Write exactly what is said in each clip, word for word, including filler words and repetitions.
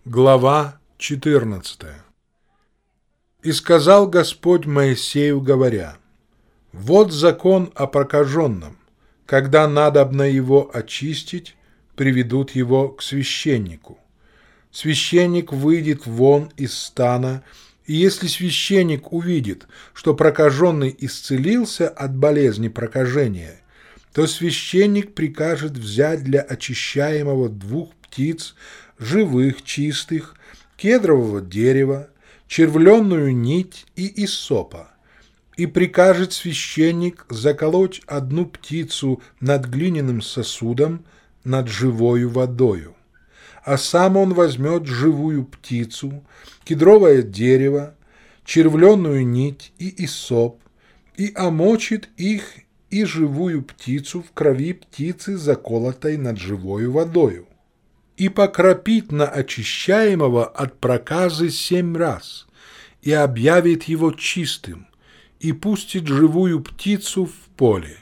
Глава четырнадцатая. «И сказал Господь Моисею, говоря: вот закон о прокаженном, когда надобно его очистить, приведут его к священнику. Священник выйдет вон из стана, и если священник увидит, что прокаженный исцелился от болезни прокажения, то священник прикажет взять для очищаемого двух птиц, живых, чистых, кедрового дерева, червленную нить и иссопа, и прикажет священник заколоть одну птицу над глиняным сосудом, над живою водою. А сам он возьмет живую птицу, кедровое дерево, червленную нить и иссоп, и омочит их и живую птицу в крови птицы, заколотой над живою водою, и покропит на очищаемого от проказы семь раз, и объявит его чистым, и пустит живую птицу в поле.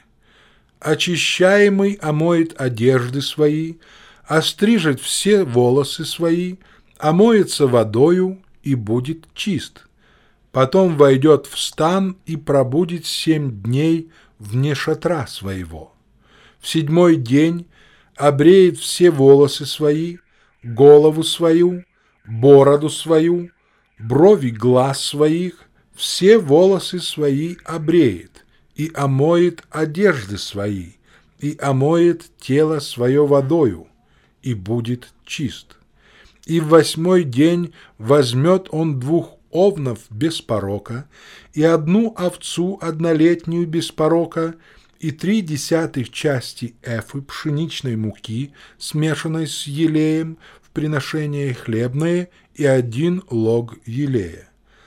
Очищаемый омоет одежды свои, острижет все волосы свои, омоется водою и будет чист. Потом войдет в стан и пробудет семь дней вне шатра своего. В седьмой день обреет все волосы свои, голову свою, бороду свою, брови глаз своих, все волосы свои обреет, и омоет одежды свои, и омоет тело свое водою, и будет чист. И в восьмой день возьмет он двух овнов без порока, и одну овцу однолетнюю без порока, и три десятых части эфы пшеничной муки, смешанной с елеем, в приношение хлебное, и один лог елея.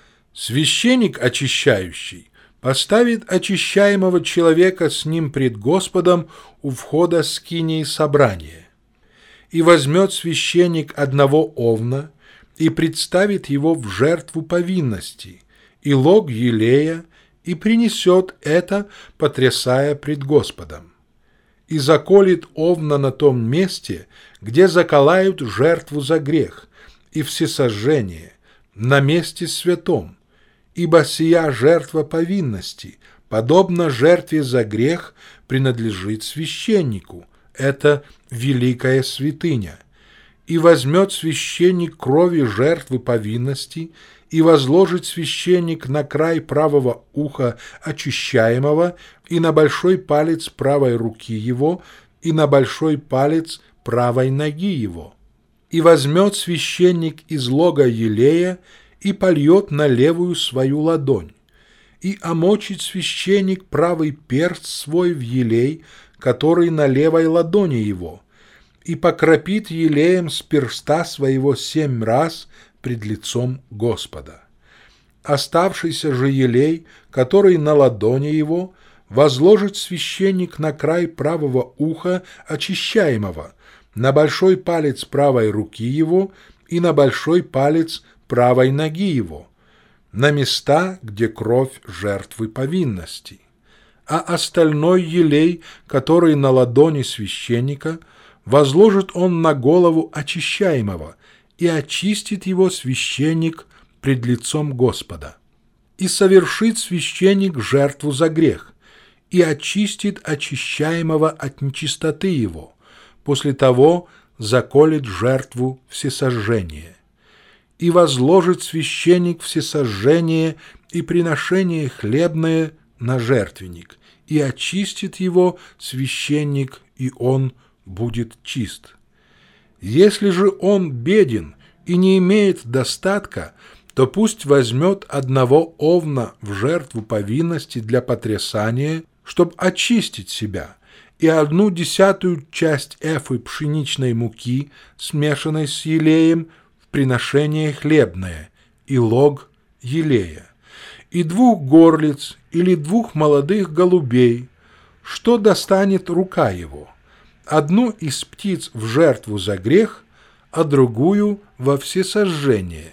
Священник очищающий поставит очищаемого человека с ним пред Господом у входа скинии собрания. И возьмет священник одного овна и представит его в жертву повинности, и лог елея, и принесет это, потрясая пред Господом. И заколет овна на том месте, где заколают жертву за грех, и всесожжение, на месте святом, ибо сия жертва повинности, подобно жертве за грех, принадлежит священнику, это великая святыня. И возьмет священник крови жертвы повинности, и возложит священник на край правого уха очищаемого, и на большой палец правой руки его, и на большой палец правой ноги его. И возьмет священник из лога елея, и польет на левую свою ладонь, и омочит священник правый перст свой в елей, который на левой ладони его, и покропит елеем с перста своего семь раз пред лицом Господа. Оставшийся же елей, который на ладони его, возложит священник на край правого уха очищаемого, на большой палец правой руки его и на большой палец правой ноги его, на места, где кровь жертвы повинности. А остальной елей, который на ладони священника, возложит он на голову очищаемого, и очистит его священник пред лицом Господа. И совершит священник жертву за грех, и очистит очищаемого от нечистоты его, после того заколет жертву всесожжения. И возложит священник всесожжение и приношение хлебное на жертвенник, и очистит его священник, и он будет чист. Если же он беден и не имеет достатка, то пусть возьмет одного овна в жертву повинности для потрясания, чтобы очистить себя, и одну десятую часть эфы пшеничной муки, смешанной с елеем, в приношение хлебное, и лог елея, и двух горлиц или двух молодых голубей, что достанет рука его, одну из птиц в жертву за грех, а другую во всесожжение,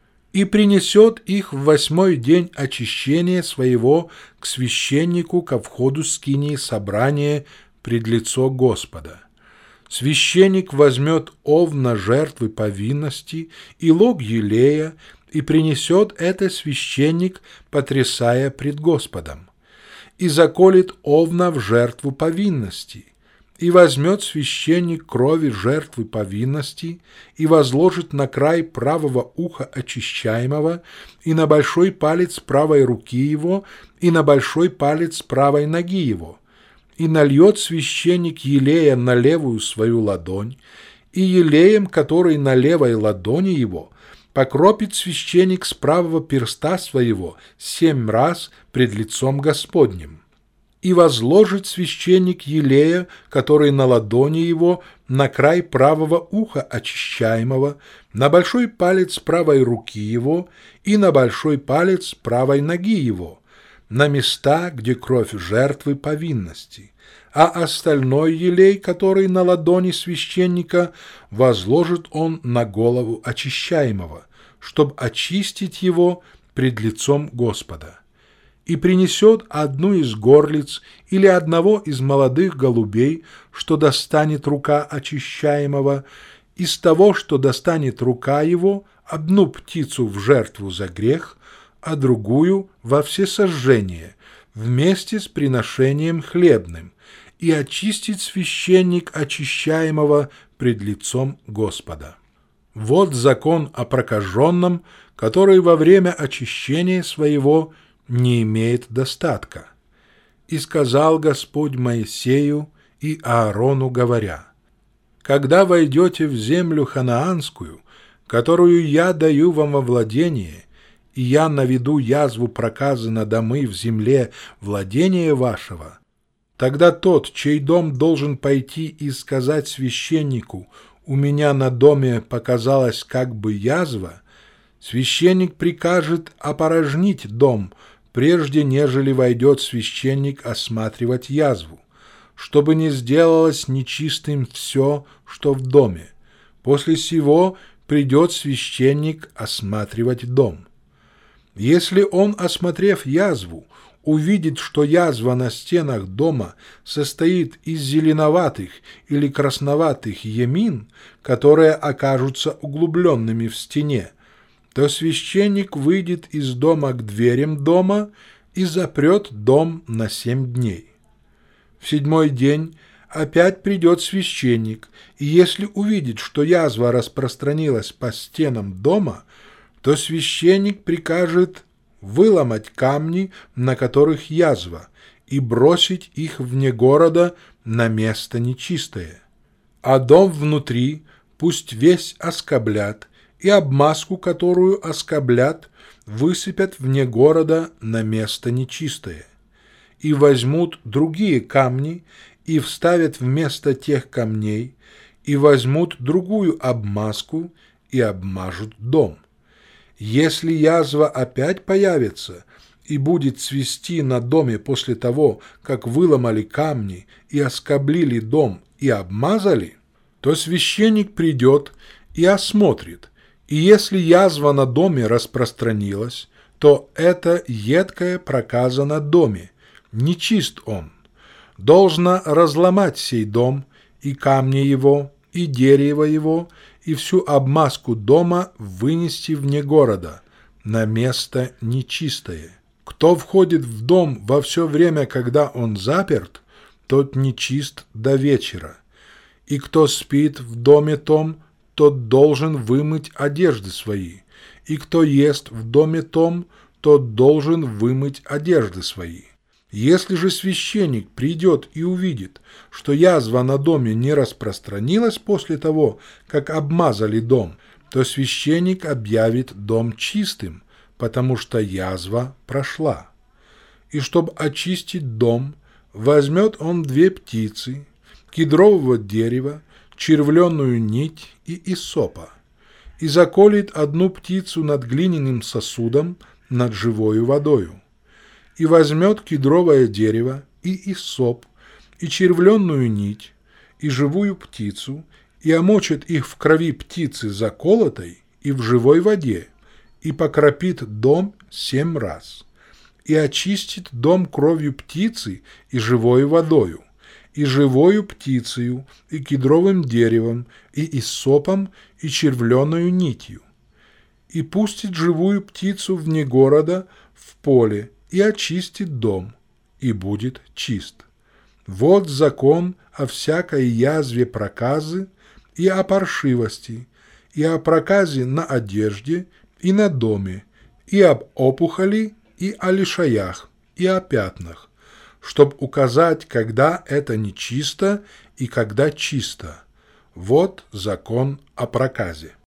и принесет их в восьмой день очищения своего к священнику ко входу скинии собрания пред лицо Господа. Священник возьмет овна жертвы повинности и лог елея, и принесет это священник, потрясая пред Господом, и заколет овна в жертву повинности, и возьмет священник крови жертвы повинности и возложит на край правого уха очищаемого и на большой палец правой руки его и на большой палец правой ноги его, и нальет священник елея на левую свою ладонь, и елеем, который на левой ладони его, покропит священник с правого перста своего семь раз пред лицом Господним. И возложит священник елея, который на ладони его, на край правого уха очищаемого, на большой палец правой руки его и на большой палец правой ноги его, на места, где кровь жертвы повинности. А остальной елей, который на ладони священника, возложит он на голову очищаемого, чтобы очистить его пред лицом Господа. И принесет одну из горлиц или одного из молодых голубей, что достанет рука очищаемого, из того, что достанет рука его, одну птицу в жертву за грех, а другую во всесожжение, вместе с приношением хлебным, и очистит священник очищаемого пред лицом Господа. Вот закон о прокаженном, который во время очищения своего не имеет достатка. И сказал Господь Моисею и Аарону, говоря: «Когда войдете в землю ханаанскую, которую я даю вам во владение, и я наведу язву проказы на домы в земле владения вашего, тогда тот, чей дом должен пойти и сказать священнику: у меня на доме показалась как бы язва, священник прикажет опорожнить дом, прежде нежели войдет священник осматривать язву, чтобы не сделалось нечистым все, что в доме. После сего придет священник осматривать дом. Если он, осмотрев язву, увидит, что язва на стенах дома состоит из зеленоватых или красноватых ямин, которые окажутся углубленными в стене, то священник выйдет из дома к дверям дома и запрет дом на семь дней. В седьмой день опять придет священник, и если увидит, что язва распространилась по стенам дома, то священник прикажет выломать камни, на которых язва, и бросить их вне города на место нечистое. А дом внутри пусть весь оскоблят, и обмазку, которую оскоблят, высыпят вне города на место нечистое. И возьмут другие камни, и вставят вместо тех камней, и возьмут другую обмазку, и обмажут дом. Если язва опять появится и будет цвести на доме после того, как выломали камни и оскоблили дом и обмазали, то священник придет и осмотрит, и если язва на доме распространилась, то это едкая проказа на доме, нечист он. Должно разломать сей дом, и камни его, и дерево его, и всю обмазку дома вынести вне города, на место нечистое. Кто входит в дом во все время, когда он заперт, тот нечист до вечера. И кто спит в доме том, тот должен вымыть одежды свои. И кто ест в доме том, тот должен вымыть одежды свои. Если же священник придет и увидит, что язва на доме не распространилась после того, как обмазали дом, то священник объявит дом чистым, потому что язва прошла. И чтобы очистить дом, возьмет он две птицы, кедрового дерева, червленную нить и иссопа, и заколет одну птицу над глиняным сосудом, над живою водою, и возьмет кедровое дерево, и иссоп, и червленную нить, и живую птицу, и омочит их в крови птицы заколотой и в живой воде, и покропит дом семь раз, и очистит дом кровью птицы и живой водою, и живою птицею, и кедровым деревом, и иссопом, и червленою нитью. И пустит живую птицу вне города в поле, и очистит дом, и будет чист. Вот закон о всякой язве проказы и о паршивости, и о проказе на одежде и на доме, и об опухоли, и о лишаях, и о пятнах, чтоб указать, когда это нечисто и когда чисто. Вот закон о проказе.